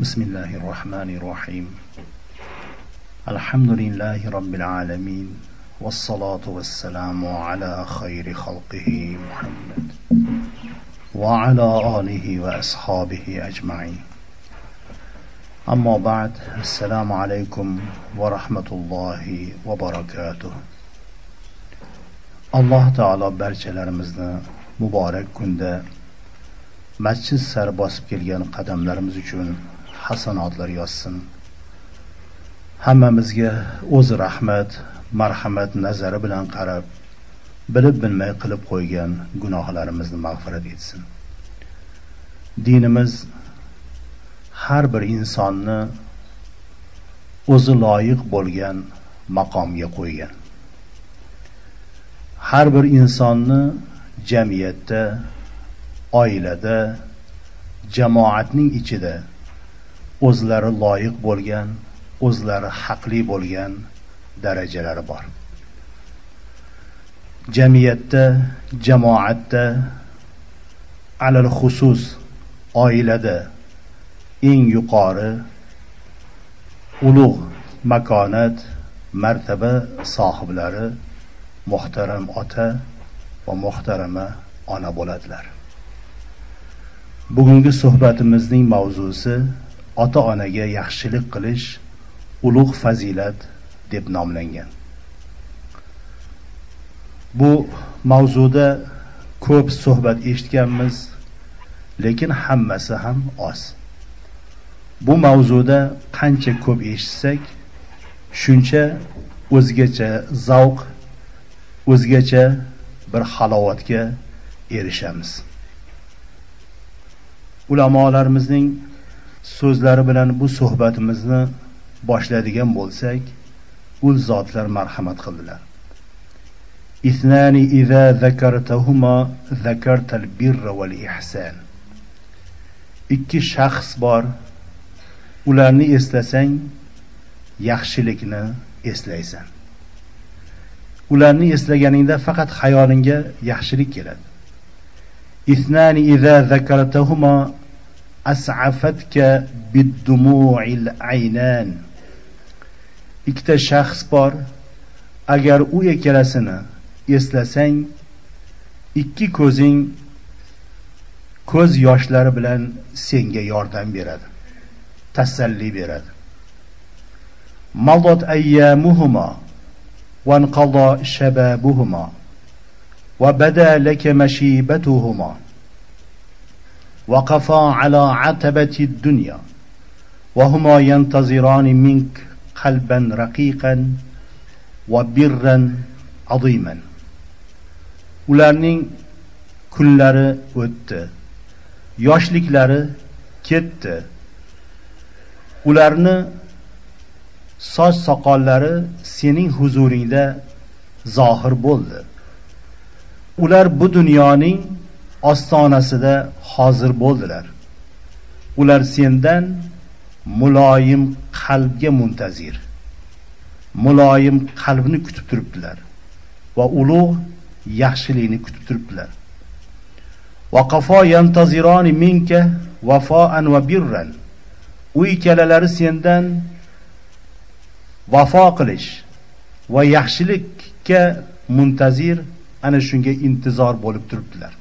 بسم الله الرحمن الرحيم الحمد لله رب العالمين والصلاة والسلام على خير خلقه محمد وعلى آله وأصحابه أجمعين أما بعد السلام عليكم ورحمة الله وبركاته. الله تعالى barchalarimizni muborak kunda masjid sari bosib kelgan qadamlarimiz uchun hasanotlar yozsin. Hammamizga o'zi rahmat, marhamat nazari bilan qarab, bilib bilmay qilib qo'ygan gunohlarimizni mag'firat etsin. Dinimiz har bir insonni o'zi loyiq bo'lgan maqomga qo'ygan. Har bir insonni jamiyatda, oilada, jamoatning ichida o'zlari loyiq bo'lgan, o'zlari haqli bo'lgan darajalari bor. Jamiyatda, jamoatda, alal xusus oilada eng yuqori ulug' makonat, martaba sohiblari muhtaram ota va muhtarama ona bo'ladilar. Bugungi suhbatimizning mavzusi ota-onaga yaxshilik qilish ulug' fazilat deb nomlangan. Bu mavzuda ko'p suhbat eshitganmiz, lekin hammasi ham oz. Bu mavzuda qancha ko'p eshitsak, shuncha o'zgacha zavq, o'zgacha bir halovatga erishamiz. Ulamolarimizning so'zlari bilan bu suhbatimizni boshladigan bo'lsak, ul zotlar marhamat qildilar. Ithnani idza zakartahuma zakartal birra wal ihsan. Ikki shaxs bor, ularni eslasang yaxshilikni eslaysan. Ularni eslaganingda faqat xayolingga yaxshilik keladi. Ithnani idza zakartahuma as'afatka bid-dumu'il aynan. Ikkita shaxs bor, agar u ikkalasini eslasang, ikki ko'zing ko'z yoshlari bilan senga yordam beradi, tasalli beradi. Madat ayyamuhuma wa anqada shababuhuma wa bada laka mashibatuhuma وقفا على عتبة الدنيا وهما ينتظران منك قلبا رقيقا وبرا عظيما. Ularning kunlari o'tdi, yoshliklari ketdi. Ularni soch soqollari sening huzuringda zohir bo'ldi. Ular bu dunyoning ostonasida hozir bo'ldilar. Ular sendan muloyim qalbga muntazir, muloyim qalbni kutib turibdilar va ulug' yaxshilikni kutib turibdilar. Waqafa yantazirani minka wafa'an va birran. U ikkalalari sendan vafo qilish va yaxshilikka muntazir, ana shunga intizor bo'lib turibdilar.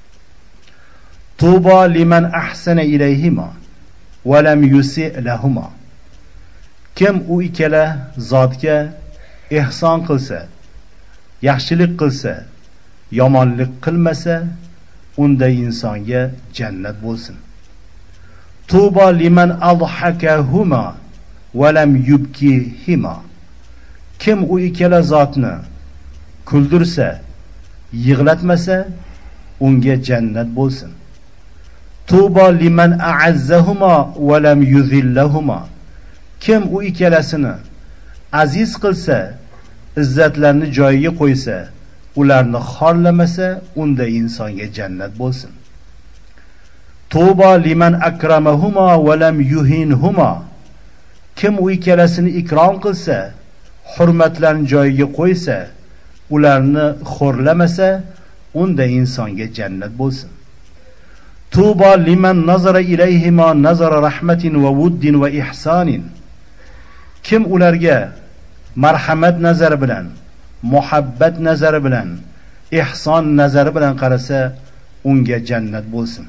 Tuba liman ahsana ilayhima va lam yusi' lahuma. Kim u ikkala zotga ihson qilsa, yaxshilik qilsa, yomonlik qilmasa, unday insonga jannat bo'lsin. Tuba liman adhakahuma va lam yubkihima. Kim u ikkala zotni kuldirsa, yig'latmasa, unga jannat bo'lsin. Tuba liman a'azzahuma va lam yuzillahuma. Kim u ikkalasini aziz qilsa, izzatlarni joyiga qo'ysa, ularni xorlamasa, unday insonga jannat bo'lsin. Tuba liman akramahuma va lam yuhinhuma. Kim u ikkalasini ikrom qilsa, hurmatlarni joyiga qo'ysa, ularni xo'rlamasa, unday insonga jannat bo'lsin. Tuba liman nazara ilayhima nazara rahmatin va wuddin va ihsanin. Kim ularga marhamat nazari bilan, muhabbat nazari bilan, ihson nazari bilan qarasa, unga jannat bo'lsin.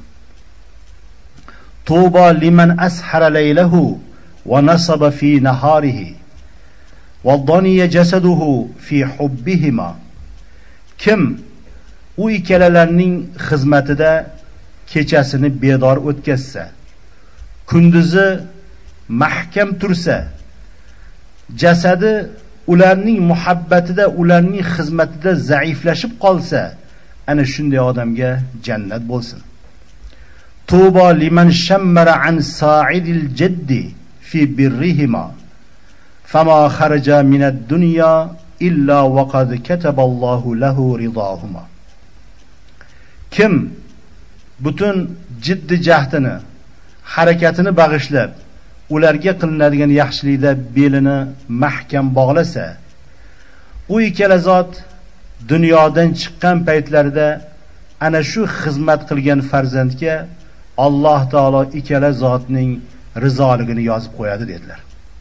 Tuba liman ashara laylahu va nasaba fi naharihi va daniya jasaduhu fi hubbihima. Kim u ikkalalarning xizmatida kechasini bedor o'tkazsa, kunduzi mahkam tursa, jasadi ularning muhabbatida, ularning xizmatida zaiflashib qolsa, ana shunday odamga jannat bo'lsin. Tuba liman shammara an sa'idil jaddi fi birrihima fama kharaja min ad-dunya illa waqad kataballohu lahu ridahuma. Kim butun jiddiy jahdini, harakatini bag'ishlab ularga qilinadigan yaxshilikda belini mahkam bog'lasa, u ikkala zot dunyodan chiqqan paytlarida ana shu xizmat qilgan farzandga Alloh taolo ikkala zotning rizoligini yozib qo'yadi dedilar.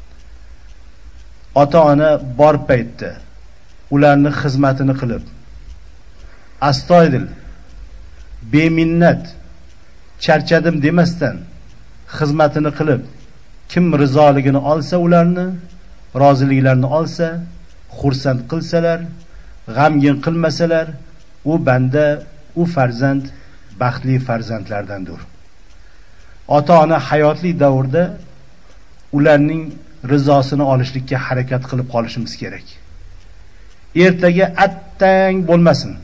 Ota-ona bor paytda ularni xizmatini qilib, astoydil, beminnat, charchadim demasdan xizmatini qilib, kim rizoligini olsa, ularni roziliklarini olsa, xursand qilsalar, g'amgin qilmasalar, u banda, u farzand baxtli farzandlardandir. Ota-ona hayotli davrda ularning rizosini olishlikka harakat qilib qolishimiz kerak. Ertaga attang bo'lmasin.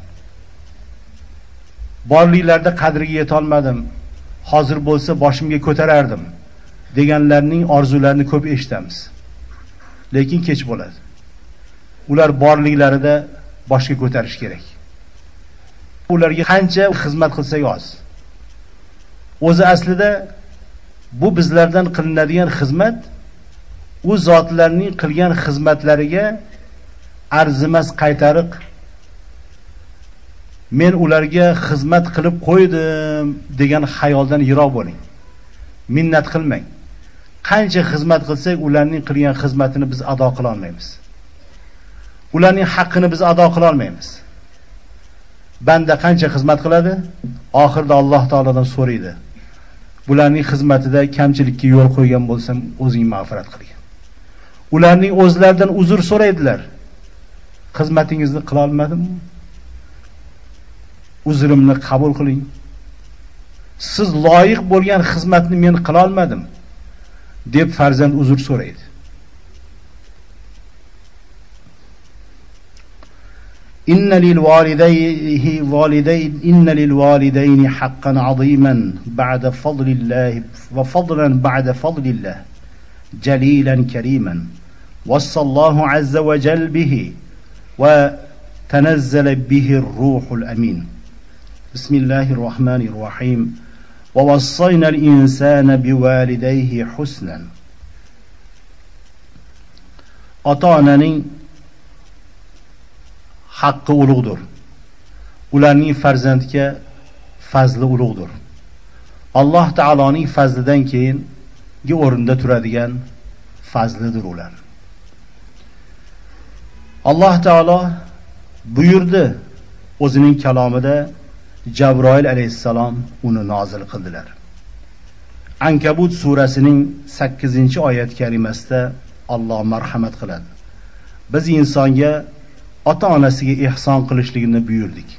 Borliklarda qadriga yeta olmadim, hozir bo'lsa boshimga ko'tarardim deganlarning orzularini ko'p eshitamiz. Lekin kech bo'ladi. Ular borliklarida boshga ko'tarish kerak. Ularga qancha xizmat qilsak oz. O'zi aslida bu bizlardan qilinadigan xizmat u zotlarning qilgan xizmatlariga arzimas qaytariq. Men ularga xizmat qilib qo'ydim degan xayoldan yiroq bo'ling. Minnat qilmang. Qancha xizmat qilsak, ularning qilgan xizmatini biz ado qila olmaymiz. Ularning haqqini biz ado qila olmaymiz. Banda qancha xizmat qiladi, oxirida Alloh taolodan so'raydi. Bularning xizmatida kamchilikka yo'l qo'ygan bo'lsam, o'zing mag'firat qilgin. Ularning o'zlaridan uzr so'raydilar. Xizmatingizni qila olmadim. Uzrimni qabul qiling. Siz loyiq bo'lgan xizmatni men qila olmadim deb farzand uzr so'raydi. Inna lil walidayni haqqan 'aziman ba'da fadlillah va fadlan ba'da fadlillah jalilan kariman wassallahu azza wa jalla bihi wa tanazzala bihi ar-ruhul amin. Bismillahirrahmanirrahim. Wa wassayna al-insana biwalidayhi husnan. Ota-onaning haqqi ulug'dir. Ularning farzandga fazli ulug'dir. Alloh taoloning fazlidan keyingi o'rinda turadigan fazlidir ular. Alloh taolo buyurdi o'zining kalomida, Jabroil alayhissalom uni nozil qildilar. Ankabut surasining 8-oyat karimasida Alloh marhamat qiladi. Biz insonga ota-onasiga ihson qilishligini buyurdik.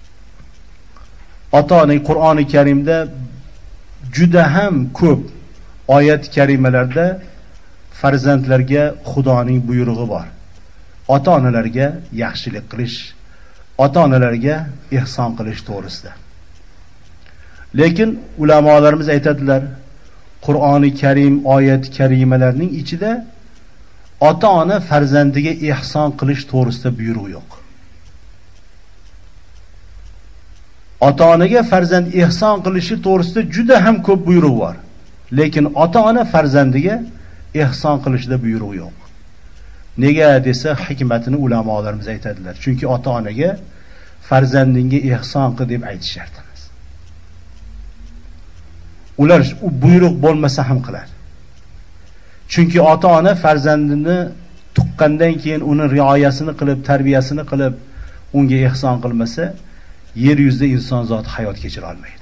Ota-ona Qur'oni Karimda juda ham ko'p oyat karimalarda farzandlarga Xudoning buyrug'i bor. Ota-onalarga yaxshilik qilish, ota-onalarga ihson qilish to'g'risida. Lekin ulamolarimiz aytadilar, Qur'oni Karim oyat karimalarning ichida ota-ona farzandiga ihson qilish to'g'risida buyruq yo'q. Ota-onaga farzand ihson qilishi to'g'risida juda ham ko'p buyruq bor. Lekin ota-ona farzandiga ihson qilishda buyruq yo'q. Nega desa, hikmatini ulamolarimiz aytadilar. Chunki ota-onaga farzandingga ihson qil deb aytishardi. ular u buyruq bo'lmasa ham qiladi. Chunki ota-ona farzandini tuqqandan keyin uni rioyasini qilib, tarbiyasini qilib, unga ihson qilmasa, yer yuzida inson zoti hayot kechira olmaydi.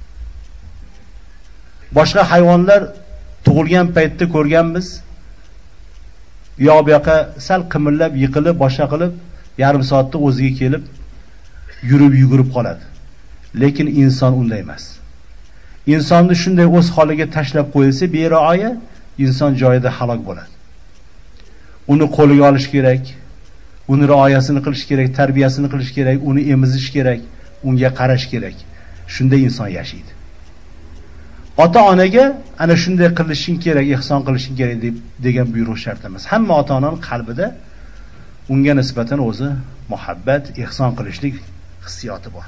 Boshqa hayvonlar tug'ilgan paytda ko'rganmiz, bu yoqqa sal qimirlab, yiqilib, boshqa qilib, yarim soatda o'ziga kelib, yurib qoladi. Lekin inson unday emas. Insonni shunday o'z holiga tashlab qo'yilsa, bero'ya inson joyida halok bo'ladi. Uni qo'liga olish kerak, uni rioyasini qilish kerak, tarbiyasini qilish kerak, uni emizish kerak, unga qarash kerak. Shunda inson yashaydi. Ota-onaga ana shunday qilishing kerak, ihson qilishing kerak degan buyruq shart emas. Hamma ota-onaning qalbida unga nisbatan o'zi muhabbat, ihson qilishlik hissiyoti bor.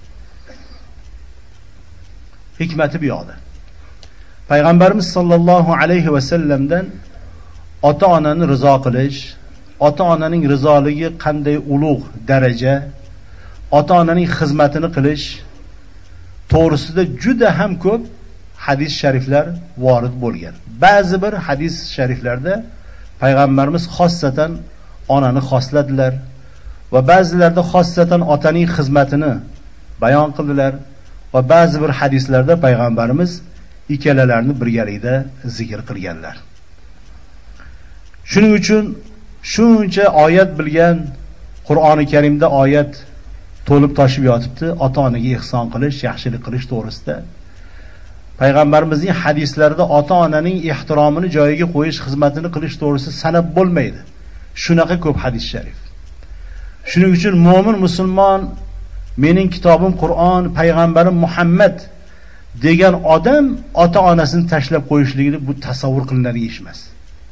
Hikmati bu yoqda. Payg'ambarimiz sollallohu alayhi va sallamdan ota-onani rizo qilish, ota-onaning rizoligi qanday ulug' daraja, ota-onaning xizmatini qilish to'g'risida juda ham ko'p hadis shariflar vorid bo'lgan. Ba'zi bir hadis shariflarda payg'ambarimiz xossatan onani xosladilar va ba'zilarda xossatan otaning xizmatini bayon qildilar va ba'zi bir hadislarda payg'ambarimiz ikkalalarini birgalikda zikr qilganlar. Shuning uchun shuncha oyat bilgan, Qur'oni Karimda oyat to'lib toshib yotibdi ota-onaga ihson qilish, yaxshilik qilish to'g'risida. Payg'ambarimizning hadislarida ota-onaning ehtiromini joyiga qo'yish, xizmatini qilish to'g'risida sanab bo'lmaydi. Shunaqa ko'p hadis sharif. Shuning uchun mu'min musulmon, mening kitobim Qur'on, payg'ambarim Muhammad degan odam ota-onasini tashlab qo'yishligini bu tasavvur qilinadigan ish emas.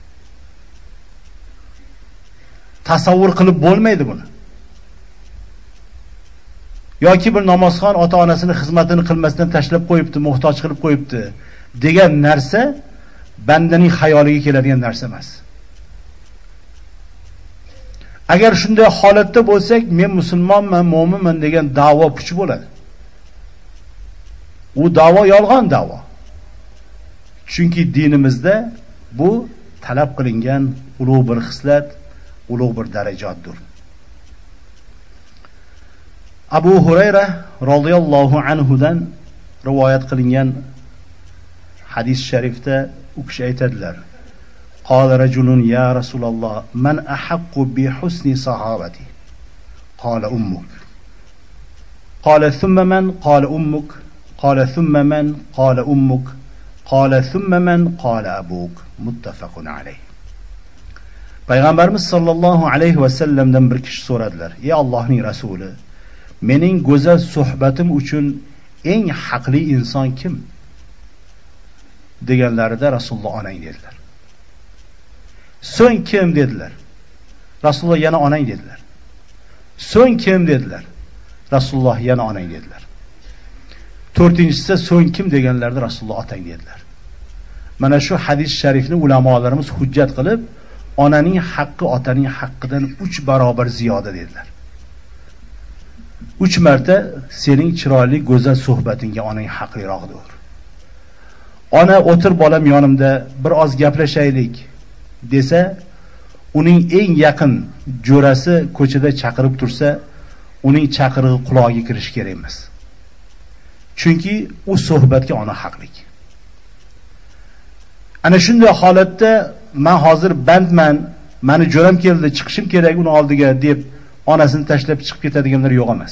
Tasavvur qilib bo'lmaydi buni. Yoki bir namozxon ota-onasini xizmatini qilmasdan tashlab qo'yibdi, muhtoj qilib qo'yibdi degan narsa bandaning xayoliga keladigan narsa emas. Agar shunday holatda bo'lsak, men musulmonman, mo'minman degan da'vo puch bo'ladi. U da'vo yolg'on da'vo. Chunki dinimizda bu talab qilingan ulug' bir xislat, ulug' bir darajatdir. Abu Hurayra radhiyallohu anhu dan rivoyat qilingan hadis sharifda u kishi aytadilar: "Qala rajulun ya Rasululloh, man ahaqqu bi husni sahabati?" Qala ummuk. Qala thumma man? Qala ummuk. Qala thumma man? Qala ummuk. Qala thumma man? Qala abuk. Muttafaqun alayh. Payg'ambarimiz sollallohu alayhi va sallamdan bir kishi so'radilar: "Ey Allohning rasuli, mening go'zal suhbatim uchun eng haqli inson kim?" deganlarida Rasululloh onang dedilar. So'ng kim dedilar? Rasululloh yana onang dedilar. So'ng kim dedilar? Rasululloh yana onang dedilar. To'rtinchisi so'ng kim deganlarida Rasululloh otang dedilar. Mana shu hadis sharifni ulamolarimiz hujjat qilib, onaning haqqi otaning haqqidan 3 barobar ziyoda dedilar. 3 marta sening chiroyli go'zal suhbatingga onang haqliroqdir. Ona o'tir bolam yonimda, bir oz gaplashaylik desa, uning eng yaqin jo'rasi ko'chada chaqirib tursa, uning chaqirig'i quloqiga kirish kerak emas. Chunki u suhbatga ona haqlik. Ana shunday holatda men hozir bandman, meni jo'ram keldi, chiqishim kerak uni oldiga deb onasini tashlab chiqib ketadiganlar yo'q emas.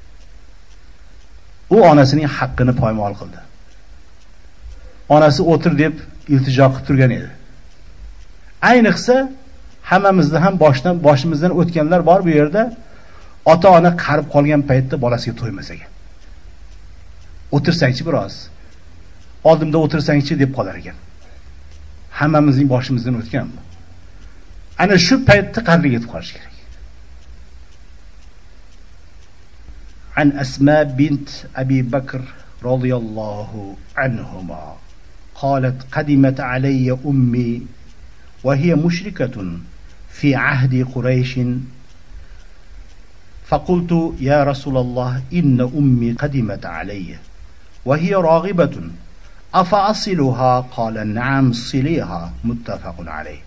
U onasining haqqini poymol qildi. Onasi o'tir deb iltijo qilib turgan edi. Ayniqsa hammamizda ham boshimizdan o'tganlar bor bu yerda. Ota-ona qarib qolgan paytda bolasiga to'ymas ekan. O'tirsangchi biroz. Oldimda o'tirsangchi deb qolar ekan. Hammamizning boshimizdan o'tgan bu. Ana shu paytda qadriga yetib qolish kerak. An Asma bint Abi Bakr radhiyallohu anhuma قالت قدمت علي أمي وهي مشركة في عهد قريش فقلت يا رسول الله إن أمي قدمت علي وهي راغبة أفأصلها قال نعم صليها متفق عليه.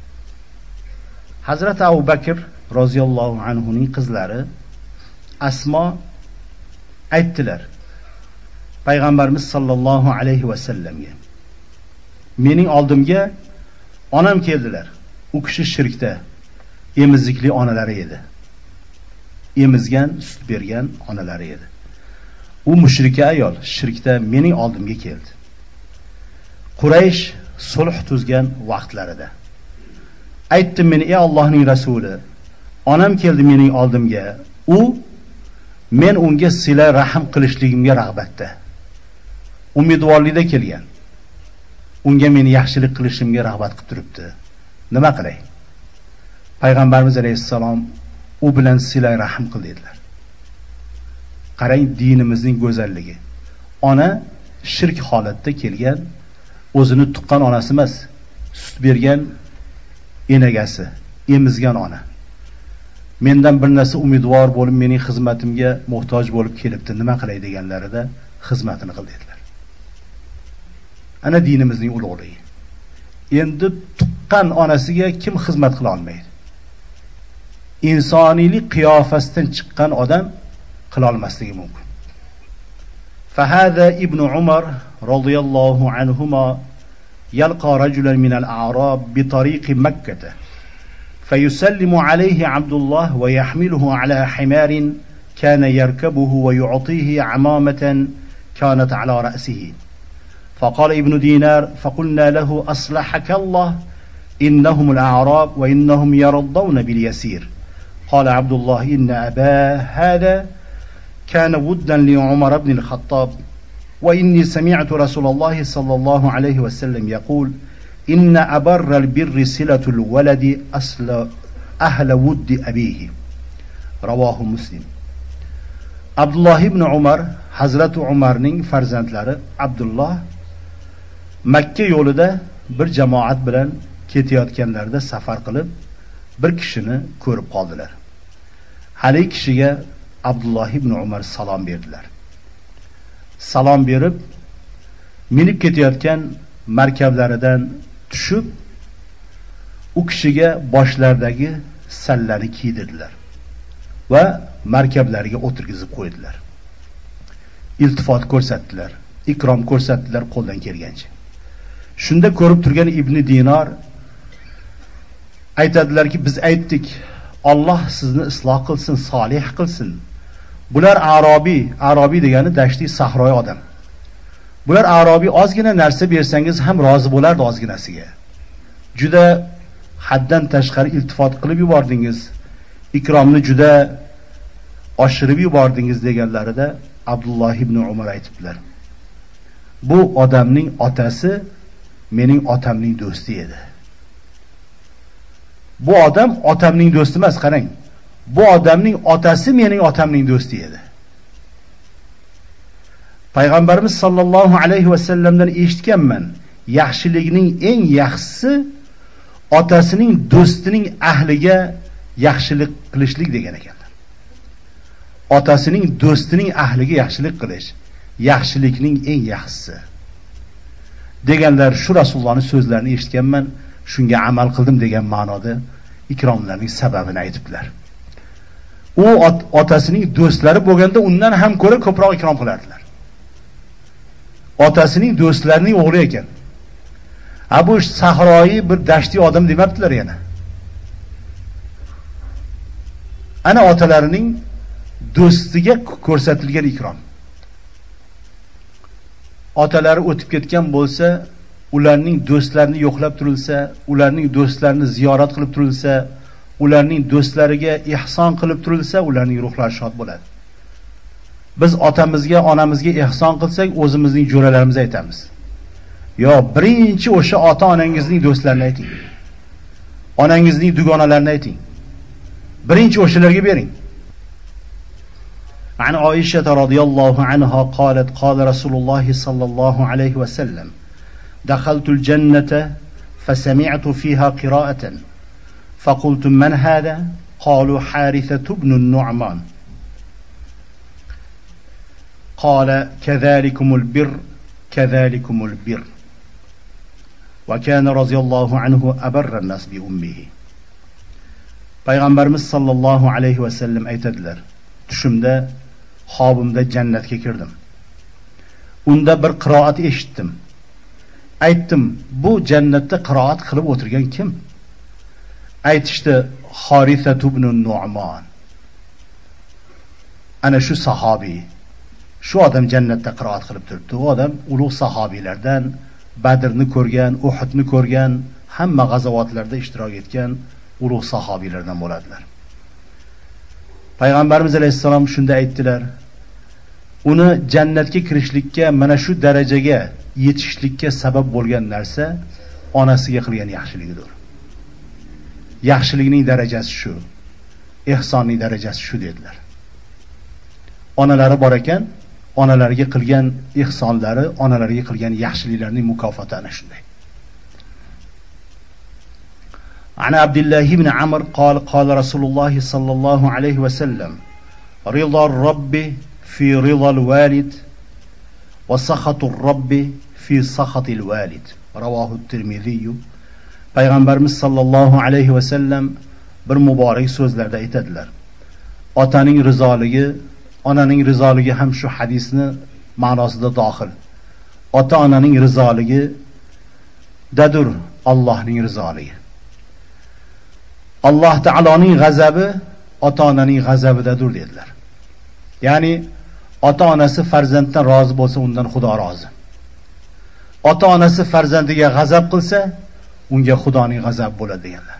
Hazrat Abu Bakr roziyallohu anhuning qizlari Asmo aytdilar payg'ambarimiz sollallohu alayhi va sallamga, mening oldimga onam keldilar. U kishi shirkda emizikli onalari edi. Emizgan, sut bergan onalari edi. U mushrika ayol shirkda mening oldimga keldi. Quraysh sulh tuzgan vaqtlarida aytdim, men ey Allohning rasuli, onam keldi mening oldimga. Men unga sila rahim qilishligimga rag'batda, umidvorlikda kelgan. Unga meni yaxshilik qilishimga rag'bat qilib turibdi. Nima qilay? Payg'ambarimiz alayhissalom u bilan sila rahim qil dedilar. Qarang dinimizning go'zalligi. Ona shirk holatda kelgan, o'zini tuqqan onasi emas, sut bergan enagasi, emizgan ona. Mendan bir narsa umidvor bo'lib, mening xizmatimga muhtoj bo'lib kelibdi. Nima qilay deganlarida xizmatini qil dedilar. Ana dinimizning ulug'ligi. Endi tuqqan onasiga kim xizmat qila olmaydi? İnsoniylik qiyofasidan chiqqan odam qila olmasligi mumkin. فهذا ابن عمر رضي الله عنهما يلقى رجلا من الأعراب بطريق مكة فيسلم عليه عبد الله ويحمله على حمار كان يركبه ويعطيه عمامة كانت على رأسه. فقال ابن دينار فقلنا له أصلحك الله إنهم الأعراب وإنهم يرضون باليسير. قال عبد الله إن أباه هذا كان ودا لعمر بن الخطاب وإني سمعت رسول الله صلى الله عليه وسلم يقول إن أبر البر صلة الولد أصل أهل ود أبيه. رواه مسلم. Abdullah ibn Umar, Hazrat Umarning farzandlari Abdullah Makka yo'lida bir jamoat bilan ketayotganlarida safar qilib bir kishini ko'rib qoldilar. Hali kishiga Abdullah ibn Umar salom berdilar. Salom berib, minib ketayotgan markablaridan tushib, u kishiga boshlaridagi sallani kiydirdilar va markablariga o'tirgizib qo'ydilar. Iltifot ko'rsatdilar, ikrom ko'rsatdilar qo'ldan kelgancha. Shunda ko'rib turgan Ibn Dinar aytadilarki, biz aytdik, Alloh sizni isloh qilsin, solih qilsin. Bular Arobiy degani dashti sahroy odam. Bular Arobiy ozgina narsa bersangiz ham rozi bo'lardi ozginasiga. Juda haddan tashqari iltifot qilib yubordingiz, ikromni juda oshirib yubordingiz deganlarida Abdullah ibn Umar aytibdilar. Bu odamning otasi mening otamning do'sti edi. Bu odam otamning do'sti emas, qarang. Bu odamning otasi mening otamning do'sti edi. Payg'ambarimiz sollallohu alayhi va sallamdan eshitganman, yaxshilikning eng yaxshisi otasining do'stining ahliga yaxshilik qilishlik degan ekanlar. Otasining do'stining ahliga yaxshilik qilish yaxshilikning eng yaxshisi deganlar. Shu Rasulullohning so'zlarini eshitganman, shunga amal qildim degan ma'noda ikromlarning sababini aytibdilar. U otasining do'stlari bo'lganda undan ham ko'ra ko'proq ikrom qilardilar. Otasining do'stlarining o'g'li ekan. Bu sahroyi bir dashti odam demabdilar yana. Ana otalarining do'stiga ko'rsatilgan ikrom. Otalari o'tib ketgan bo'lsa, ularning do'stlarini yo'qlab turilsa, ularning do'stlarini ziyorat qilib turilsa, ularning do'stlariga ihson qilib turilsa, ularning ruhlari shod bo'ladi. Biz otamizga, onamizga ihson qilsak, o'zimizning jo'ralarimizni aytamiz. Yo, birinchi o'sha ota-onangizning do'stlarini ayting. Onangizning dugonalarini ayting. Birinchi o'shalarga bering. عن عائشة رضي الله عنها قالت قال رسول الله صلى الله عليه وسلم دخلت الجنة فسمعت فيها قراءة فقلت من هذا؟ قالوا حارثة بن النعمان. قال كذلكم البر كذلكم البر وكان رضي الله عنه أبر الناس بأمه. Payg'ambarimiz sollallohu alayhi vasallam aytadilar: tushimda xobimda jannatga kirdim. Unda bir qiroat eshitdim. Aytdim, bu jannatda qiroat qilib o'tirgan kim? Aytishdi, Harisa ibn Nu'man. Ana shu sahobiy. Shu odam jannatda qiroat qilib turibdi. U odam ulug' sahobiylardan, Badrni ko'rgan, Uhudni ko'rgan, hamma g'azovotlarda ishtirok etgan ulug' sahobiylardan bo'ladilar. Payg'ambarimiz alayhisalom shunda aytdilar: uni jannatga kirishlikka, mana shu darajaga yetishlikka sabab bo'lgan narsa onasiga qilgan yaxshiligidir. Yaxshilikning darajasi shu, ihsonning darajasi shu dedilar. Onalari bor ekan, onalariga qilgan ihsonlari, onalariga qilgan yaxshiliklarining mukofoti ana shunday. عن عبد الله بن عمرو قال قال رسول الله صلى الله عليه وسلم: رضا الرب في رضا الوالد وسخط الرب في سخط الوالد. رواه الترمذي. Payg'ambarimiz sollallohu alayhi vasallam bir muborak so'zlarda aytadilar: otaning rizoligi, onaning rizoligi ham shu hadisni ma'nosida dohil. Ota-onaning rizoligi dadur Allohning rizoligi. Alloh taoloning g'azabi ota-onaning g'azabidadir dedilar. Ya'ni ota-onasi farzanddan rozi bo'lsa, undan Xudo rozi. Ota-onasi farzandiga g'azab qilsa, unga Xudoning g'azabi bo'ladi deganlar.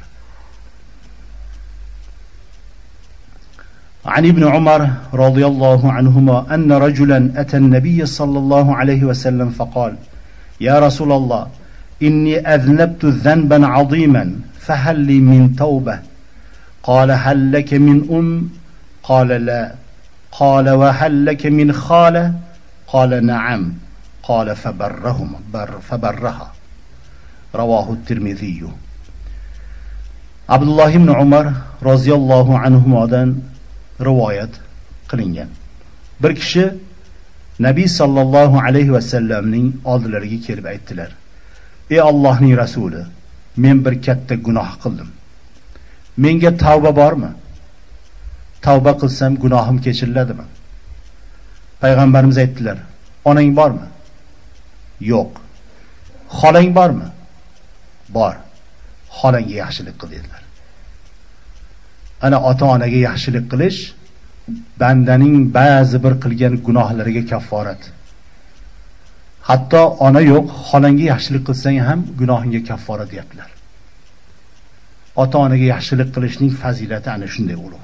عن ابن عمر رضي الله عنهما أن رجلا أتى النبي صلى الله عليه وسلم فقال: يا رسول الله، إني أذنبت ذنبا عظيما فهل لي من توبة؟ قال: هل لك من قال: لا. قال: وهل لك من خالة؟ قال: نعم. قال: فبرها. رواه الترمذي. Abdullah ibn Umar roziyallohu anhudan rivoyat qilingan. Bir kishi Nabiy sallallohu alayhi vasallamning oldilariga kelib aytdilar: ey Allohning rasuli, men bir katta gunoh qildim. Menga tavba bormi? Tavba qilsam gunohim kechiriladimi? Payg'ambarimiz aytdilar: onang bormi? Yo'q. Xolang bormi? Bor. Xolangga yaxshilik qil dedilar. Ana ota-onaga yaxshilik qilish bandaning ba'zi bir qilgan gunohlariga kafforat. Hatto ona yo'q, xolangga yaxshilik qilsang ham gunohingga kafforat deyaptilar. Ota-onaga yaxshilik qilishning fazilati ana shunday ulug'.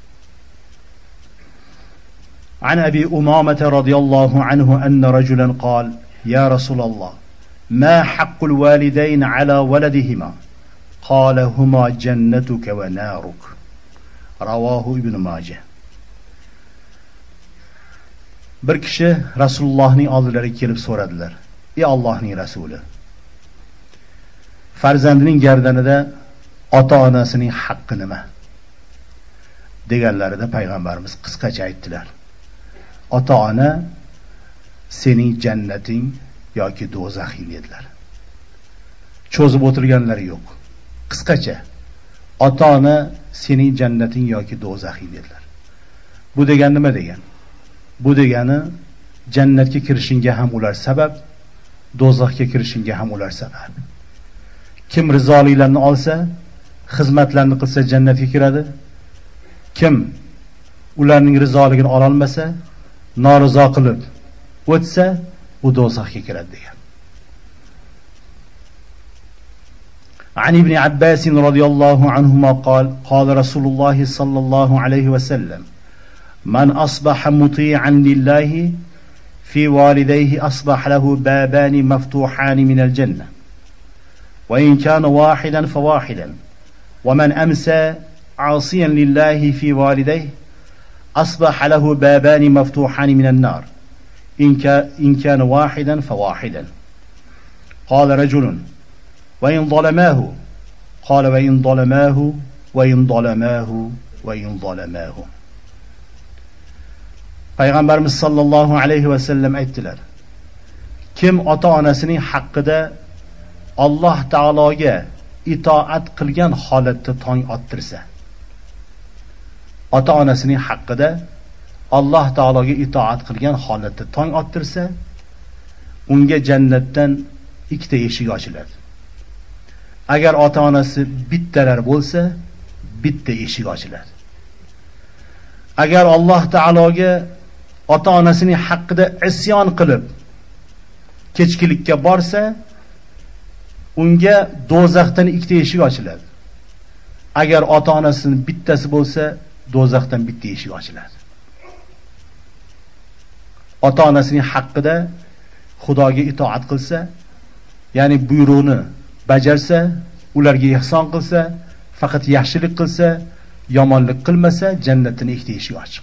عن أبي أمامة رضي الله عنه أن رجلا قال: يا رسول الله، ما حق الوالدين على ولدهما؟ قال: هما جنتك ونارك. رواه ابن ماجه. Bir kishi Rasulullohning oldilariga kelib so'radilar: ey Allohning rasuli, farzandining gardanida ota-onasining haqqi nima? Deganlarida payg'ambarimiz qisqacha aytdilar: ota-ona sening jannating yoki do'zaxing dedilar. Cho'zib o'tirganlari yo'q. Qisqacha ota-ona sening jannating yoki do'zaxing dedilar. Bu degani nima degan? Bu degani jannatga kirishingga ham ular sabab, do'zaxga kirishingga ham ular sabab. Kim rizoliklarni olsa, xizmatlarni qilsa jannatga kiradi. Kim ularning rizoligini ola olmasa, norizo qilib o'tsa, u do'zaxga kiradi degan. عن ابن عباس رضي الله عنهما قال: قال رسول الله صلى الله عليه وسلم: من أصبح مطيعا لله في والديه أصبح له بابان مفتوحان من الجنة، وإن كان واحدا فواحدا. ومن أمسى عاصيا لله في والديه أصبح له بابان مفتوحان من النار، إن كان واحدا فواحدا. قال رجل: وإن ظلماه؟ قال: وإن ظلماه وإن ظلماه وإن ظلماه. Payg'ambarimiz sollallohu alayhi vasallam aytdilar: kim ota-onasining haqqida Alloh taologa itoat qilgan holatda tong ottirsa, ota-onasining haqqida Alloh taologa itoat qilgan holatda tong ottirsa, unga jannatdan ikkita eshik ochiladi. Agar ota-onasi bittalar bo'lsa, bitta eshik ochiladi. Agar Alloh taologa ota-onasining haqqida isyon qilib kechkilikka borsa, unga do'zaxdan ikkita eshik ochiladi. Agar ota-onasining bittasi bo'lsa, do'zaxdan bitta eshik ochiladi. Ota-onasining haqqida Xudoga itoat qilsa, ya'ni buyruqni bajarsa, ularga ihson qilsa, faqat yaxshilik qilsa, yomonlik qilmasa, jannatning ikkita eshigi ochiq.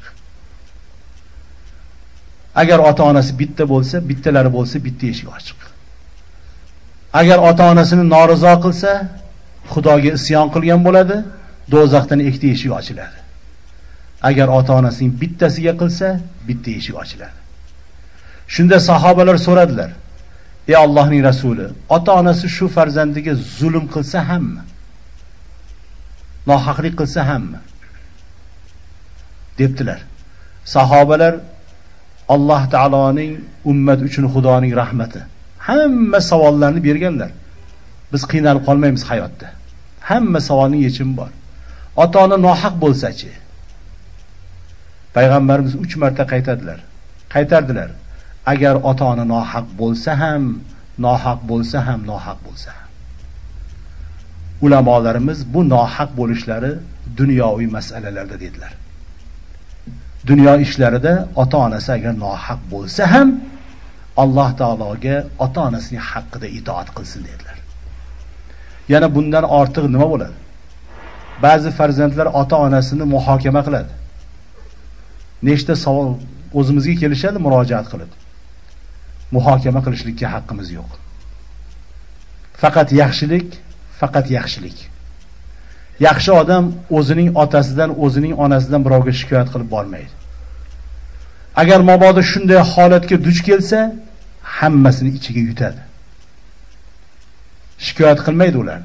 Agar ota-onasi bitta bo'lsa, bittalari bo'lsa, bitta eshik ochiq. Agar ota-onasini norizo qilsa, Xudoga isyon qilgan bo'ladi, do'zaxdan ikkita eshik ochiladi. Agar ota-onasining bittasiga qilsa, bitta eshik ochiladi. Shunda sahobalar so'radilar: "Ey Allohning rasuli, ota-onasi shu farzandiga zulm qilsa hammi? Nohaqlik qilsa hammi?" debdilar. Sahobalar Alloh taoloning ummat uchun Xudoning rahmati, hamma savollarni berganlar. Biz qiynalib qolmaymiz hayotda. Hamma savolning yechimi bor. Ota-ona nohaq bo'lsa-chi? Payg'ambarimiz 3 marta qaytardilar. Agar ota-ona nohaq bo'lsa ham, nohaq bo'lsa ham, nohaq bo'lsa ham. Ulamolarimiz bu nohaq bo'lishlari dunyoviy masalalarda dedilar. Dunyo ishlarida ota-onasi agar nohaq bo'lsa ham, Alloh taologa ota-onasining haqqida itoat qilsin dedilar. Yana bundan ortiq nima bo'ladi? Ba'zi farzandlar ota-onasini muhokama qiladi. Nechta savol o'zimizga kelishadi murojaat qilib. Muhokama qilishlikka haqqimiz yo'q. Faqat yaxshilik. Yaxshi odam o'zining otasidan, o'zining onasidan birovga shikoyat qilib bormaydi. Agar mabodo shunday holatga duch kelsa, hammasini ichiga yutadi. Shikoyat qilmaydi ular.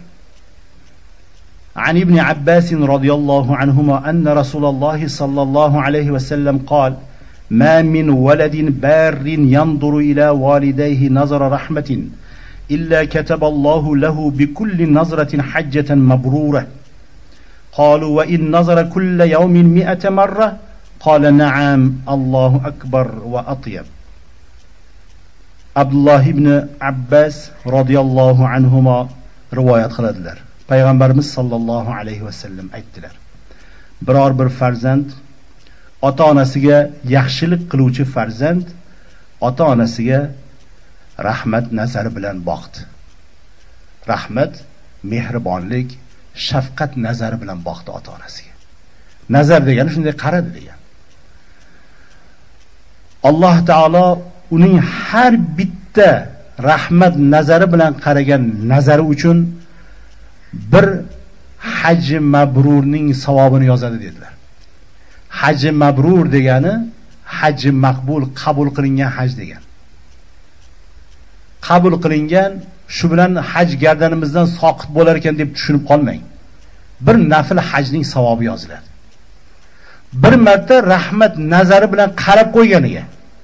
عن ابن عباس رضي الله عنهما أن رسول الله صلى الله عليه وسلم قال: ما من ولد بار ينظر إلى والديه نظر رحمة إلا كتب الله له بكل نظرة حجة مبرورة. قالوا: وإن نظر كل يوم 100 مرة؟ قال: نعم. الله أكبر وأطيب. Abdullah ibn Abbas radhiyallohu anhuma rivoyat qiladilar. Payg'ambarimiz sollallohu alayhi vasallam aytdilar: biror bir farzand ota-onasiga yaxshilik qiluvchi farzand ota-onasiga rahmat nazari bilan boqdi. Rahmat, mehribonlik, shafqat nazari bilan boqdi ota-onasiga. Nazar degani shunday qaradi degan. Alloh taolo uning har bitta rahmat nazari bilan qaragan nazari uchun bir haj mabrurning savobini yozadi dedilar. Haj mabrur degani haj maqbul, qabul qilingan haj degan. Qabul qilingan, shu bilan haj gardanimizdan soqit bo'lar ekan deb tushunib qolmang. Bir nafl hajning savobi yoziladi. Bir marta rahmat nazari bilan qarab qo'yganiga.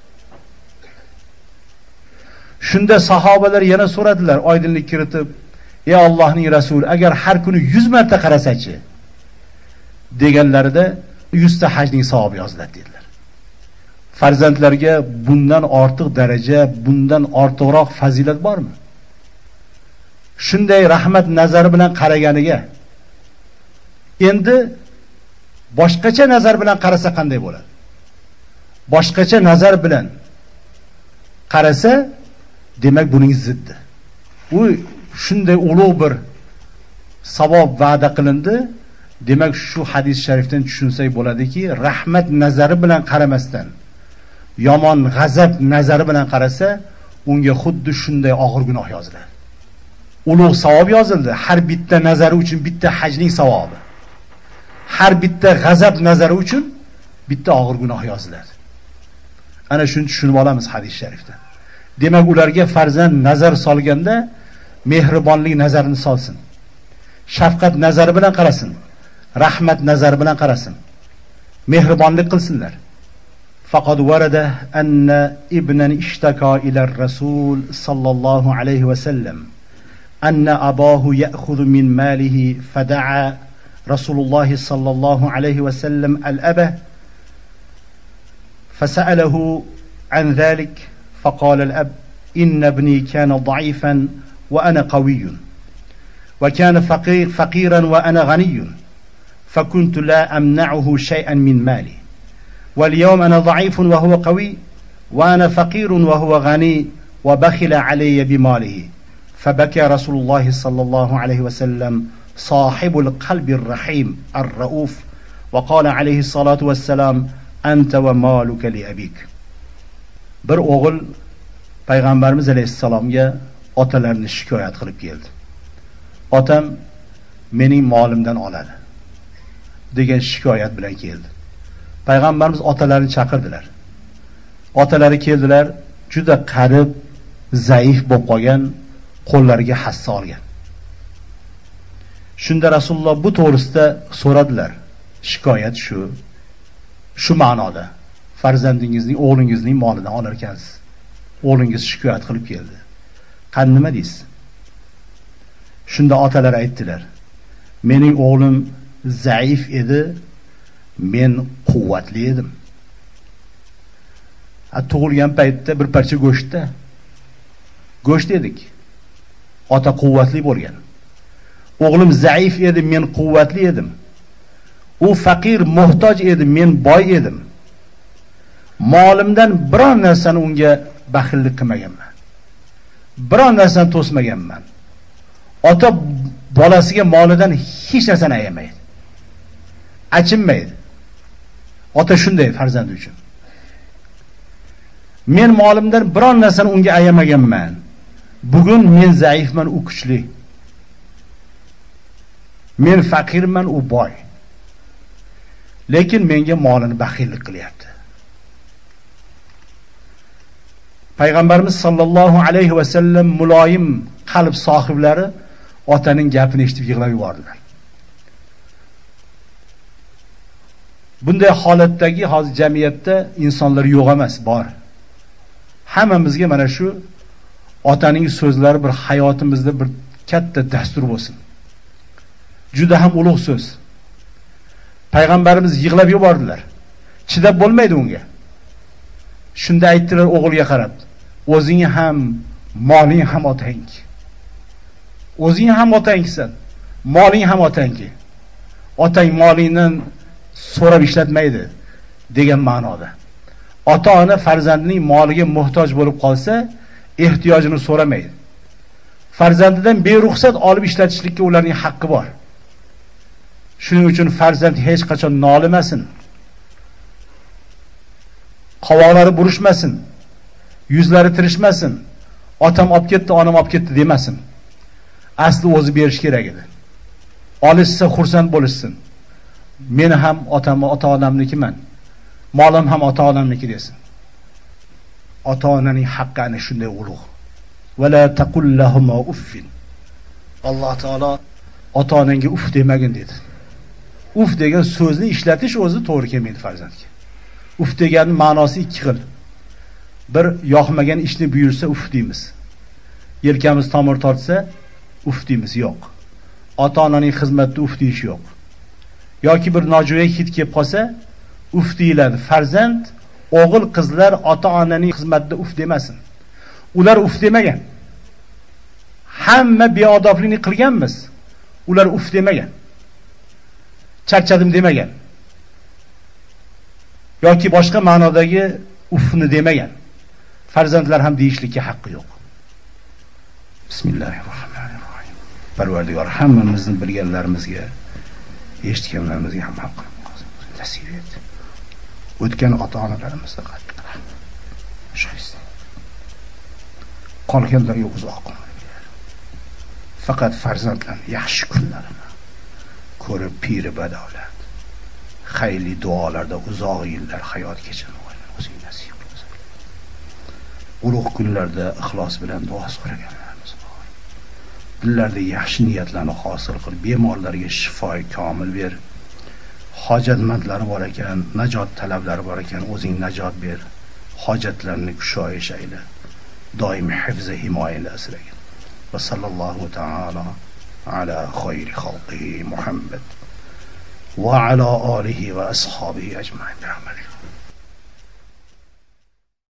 Shunda sahobalar yana so'radilar, oydinlik kiritib: "Ey Allohning rasuli, agar har kuni 100 marta qarasachi?" deganlarida 100 ta hajning savobi yoziladi dedilar. Farzandlarga bundan ortiq daraja, bundan ortiqroq fazilat bormi? Shunday rahmat nazari bilan qaraganiga endi boshqacha nazar bilan qarasa qanday bo'ladi? Boshqacha nazar bilan qarasa, demak buning ziddi. U shunday ulug' bir savob va'da qilindi. Demak shu hadis sharifdan tushunsak bo'ladiki, rahmat nazari bilan qaramasdan, yomon g'azab nazari bilan qarasa, unga xuddi shunday og'ir gunoh yoziladi. Ulug' savob yozildi. Har bitta nazari uchun bitta hajning savobi. Har bitta g'azab nazari uchun bitta og'ir gunoh yoziladi. Ana shuni tushunib olamiz hadis sharifdan. Demak, ularga farzand nazar solganda mehribonlik nazarini solsin. Shafqat nazari bilan qarasin. Rahmat nazari bilan qarasin. Mehribonlik qilsinlar. Faqad warada anna ibnan ishtaka ila ar-rasul sallallohu alayhi va sallam anna abahu ya'khudhu min malihi fada'a rasululloh sallallohu alayhi va sallam al-aba fasa'alahu an dhalik faqala al-ab inna ibni kana da'ifan wa ana qawiyyun wa kana faqiran wa ana ghaniyyun فكنت لا أمنعه شيئا من مالي واليوم أنا ضعيف وهو قوي وأنا فقير وهو غني وبخل علي بماله فبكى رسول الله صلى الله عليه وسلم صاحب القلب الرحيم الرؤوف وقال عليه الصلاة والسلام أنت ومالك لأبيك. Bir o'g'il payg'ambarimiz alayhissalomga otalarini shikoyat qilib keldi. Otam mening molimdan oladi degan shikoyat bilan keldi. Payg'ambarimiz otalarini chaqirdilar. Otalari keldilar, juda qarib, zaif bo'lib qolgan, qo'llariga hassa olgan. Shunda Rasululloh bu to'g'risida so'radilar. Shikoyat shu ma'noda. Farzandingizning, o'g'lingizning molidan olar ekansiz. O'g'lingiz shikoyat qilib keldi. Qani nima deysiz? Shunda otalar aytdilar. Mening o'g'lim zaif edi, men quvvatli edim. Tug'ilgan paytda bir parcha go'sht edik. Ota quvvatli bo'lgan. O'g'lim zaif edi, men quvvatli edim. U faqir, muhtoj edi, men boy edim. Molimdan biron narsani unga baxillik qilmaganman. Biron narsani to'smaganman. Ota bolasiga molidan hech narsani ayamaydi. Achinmaydi. Ota shunday farzandi uchun. Men molimdan biron narsani unga ayamaganman. Bugun men zaifman, u kuchli. Men faqirman, u boy. Lekin menga molini baxillik qilyapti. Payg'ambarimiz sallallohu alayhi va sallam muloyim qalb sohiblari otaning gapini eshitib yig'lab yubordilar. Bunday holatdagi hozir jamiyatda insonlar yo'q emas, bor. Hammamizga mana shu otaning so'zlari bir hayotimizda bir katta dastur bo'lsin. Juda ham ulug' so'z. Payg'ambarimiz yig'lab yubordilar. Chidab bo'lmaydi unga. Shunda aytdilar o'g'ilga qarab, o'zing ham, moling ham otang. O'zing ham otangsan, moling ham otangki. Otang molingdan so'rab ishlatmaydi degan ma'noda. Ota-ona farzandining moliga muhtoj bo'lib qolsa, ehtiyojini so'ramaydi. Farzandidan beruxsat olib ishlatishlikka ularning haqqi bor. Shuning uchun farzand hech qachon nolimasin. Qovoqlari burishmasin. Yuzlari tirishmasin. Otam olib ketdi, onam olib ketdi demasin. Asli o'zi berish kerak edi. Olishsa xursand bo'lishsin. Men ham ota-onamnikiman. Molim ham ota-onamniki desin. Ota-onaning haqqi ana shunday ulug'. Va la taqul lahum uffin. Alloh taolo ota-onangga uf demagin dedi. Uf degan so'zni ishlatish o'zi to'g'ri kelmaydi farzandga. Uf degan ma'nosi ikki xil. Bir, yoqmagan ishni buyursa uf deymiz. Yelkamiz tomir tortsa uf deymiz, yo'q. Ota-onaning xizmatida uf deyish yo'q. Yoki bir nojo'ya hid kelib qolsa uf deyiladi. Farzand, o'g'il, qizlar ota-onaning xizmatida uf demasin. Ular uf demagan. Hamma beodoblikni qilganmiz. Ular uf demagan. Charchadim demagan. Yoki boshqa ma'nodagi ufni demagan. Farzandlar ham deyishlikka haqqi yo'q. Bismillahirrohmanirrohim. Parvardigor hammamizni bilganlarimizga, eshitganlarimizga ham haq nasib et. O'tgan ota-onalarimizga qattiq rahmat. Shayxsin. Qolganlarga uzoq umr. Faqat farzandlarning yaxshi kunlarini ko'rib piri badavlat, xayrli duolarda uzoq yillar hayot kechirmoqni o'zing nasib qilsin. ulug' kunlarda ixlos bilan duo so'raganlarimiz bor. Dillarda yaxshi niyatlarni hosil qil, bemorlarga shifo komil ber. Hojatmandlari bor ekan, najot talablari bor ekan, o'zing najot ber. Hojatlarini kushoyish ayla. Doim hifz va himoyada asragin. Va sallallohu ta'ala ala khayri xalqihi Muhammad va ala alihi va ashabihi ajma'in.